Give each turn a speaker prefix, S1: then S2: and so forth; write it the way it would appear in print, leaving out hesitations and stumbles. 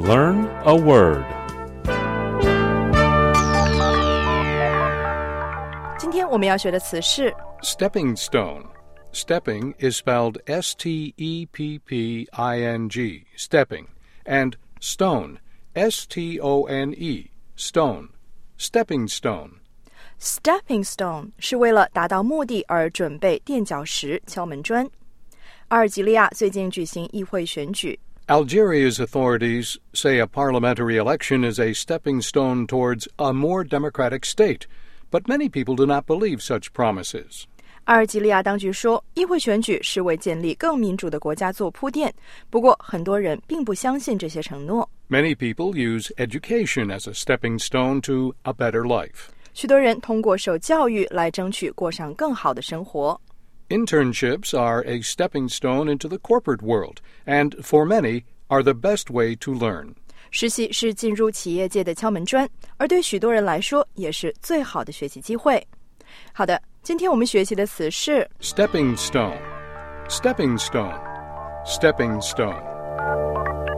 S1: Learn a word.
S2: 今天我们要学的词是
S3: Stepping stone. Stepping is spelled S-T-E-P-P-I-N-G, stepping, and stone, S-T-O-N-E, stone, stepping stone.
S2: Stepping stone 是为了达到目的而准备垫脚石、敲门砖。阿尔及利亚最近举行议会选举。
S3: Algeria's authorities say a parliamentary election is a stepping stone towards a more democratic state, but many people do not believe such promises.
S2: 阿尔及利亚当局说，议会选举是为建立更民主的国家做铺垫，不过很多人并不相信这些承诺。
S3: Many people use education as a stepping stone to a better life.
S2: 许多人通过受教育来争取过上更好的生活。
S3: Internships are a stepping stone into the corporate world, and for many, are the best way to learn.
S2: 实习是进入企业界的敲门砖，而对许多人来说，也是最好的学习机会。好的，今天我们学习的词是
S3: Stepping stone, stepping stone, stepping stone.